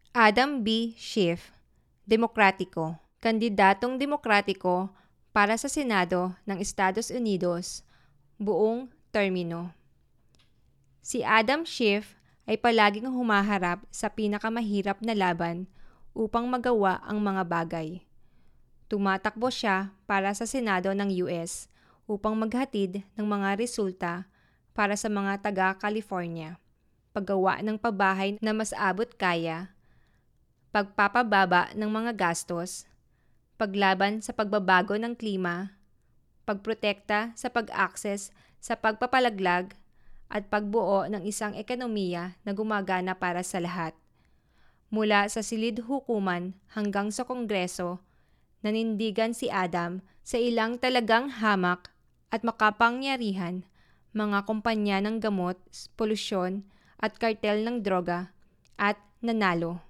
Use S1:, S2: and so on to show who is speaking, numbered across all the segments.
S1: Adam B. Schiff, Demokratiko, kandidatong demokratiko para sa Senado ng Estados Unidos, buong termino. Si Adam Schiff ay palaging humaharap sa pinakamahirap na laban upang magawa ang mga bagay. Tumatakbo siya para sa Senado ng US upang maghatid ng mga resulta para sa mga taga-California, paggawa ng pabahay na mas abot kaya, pagpapababa ng mga gastos, paglaban sa pagbabago ng klima, pagprotekta sa pag-akses sa pagpapalaglag, at pagbuo ng isang ekonomiya na gumagana para sa lahat. Mula sa silid hukuman hanggang sa Kongreso, nanindigan si Adam sa ilang talagang hamak at makapangyarihan, mga kumpanya ng gamot, polusyon at kartel ng droga, at nanalo.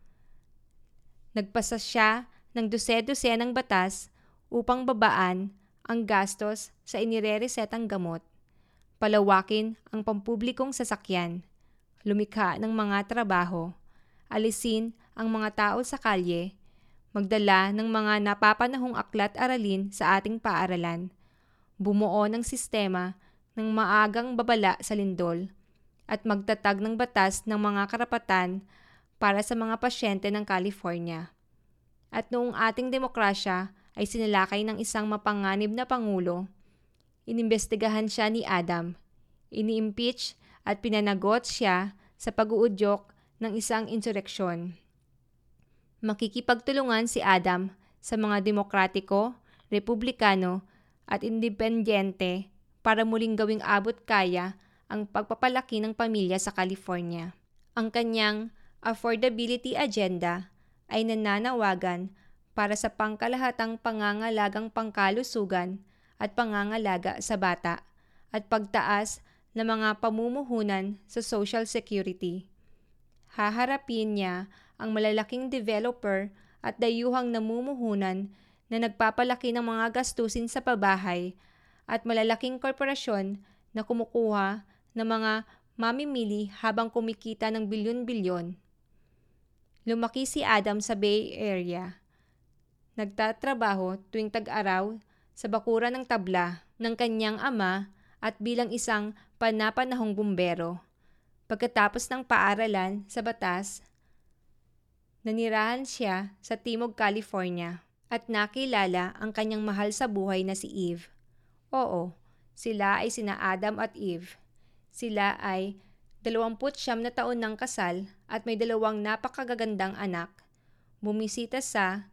S1: Nagpasa siya ng dose-dosenang batas upang babaan ang gastos sa inireresetang gamot, palawakin ang pampublikong sasakyan, lumikha ng mga trabaho, alisin ang mga tao sa kalye, magdala ng mga napapanahong aklat aralin sa ating paaralan, bumuo ng sistema ng maagang babala sa lindol, at magtatag ng batas ng mga karapatan para sa mga pasyente ng California. At noong ating demokrasya ay sinalakay ng isang mapanganib na pangulo, inimbestigahan siya ni Adam, ini-impeach at pinanagot siya sa pag-uudyok ng isang insureksyon. Makikipagtulungan si Adam sa mga demokratiko, republikano at independyente para muling gawing abot kaya ang pagpapalaki ng pamilya sa California. Ang kanyang affordability agenda ay nananawagan para sa pangkalahatang pangangalagang pangkalusugan at pangangalaga sa bata at pagtaas ng mga pamumuhunan sa Social Security. Haharapin niya ang malalaking developer at dayuhang namumuhunan na nagpapalaki ng mga gastusin sa pabahay at malalaking korporasyon na kumukuha ng mga mamimili habang kumikita ng bilyon-bilyon. Lumaki si Adam sa Bay Area. Nagtatrabaho tuwing tag-araw sa bakuran ng tabla ng kanyang ama at bilang isang panapanahong bumbero. Pagkatapos ng paaralan sa batas, nanirahan siya sa Timog, California at nakilala ang kanyang mahal sa buhay na si Eve. Oo, sila ay sina Adam at Eve. Sila ay 29 na taon ng kasal at may 2 napakagagandang anak. Bumisita sa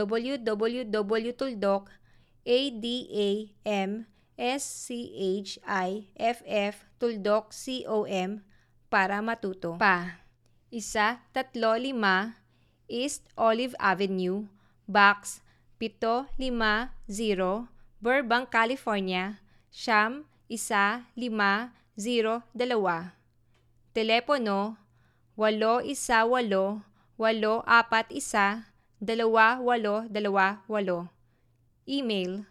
S1: www.adamschiff.com para matuto pa. 135 East Olive Avenue, Box 750, Burbank, California, Siyam 1502. Telepono 818-841-2828. Email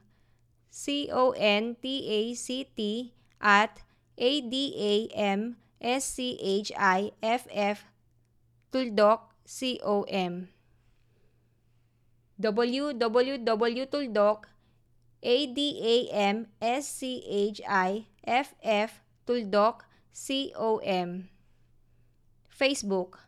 S1: contact@adamschiff.com www.adamschiff.com Facebook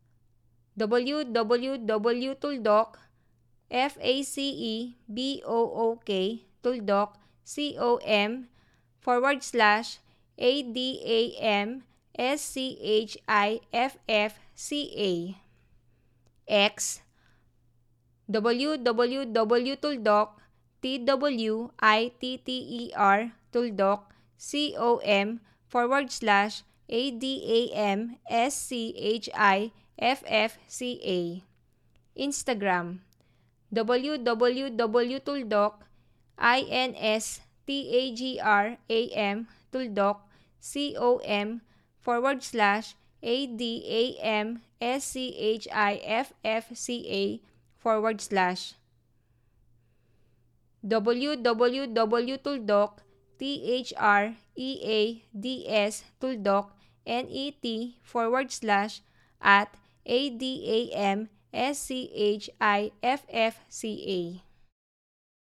S1: www.facebook.com/adamschiffca X www.twitter.com/adamschiffca Instagram www.instagram.com/adamschiffca www.threads.net/at ADAMSCHIFFCA.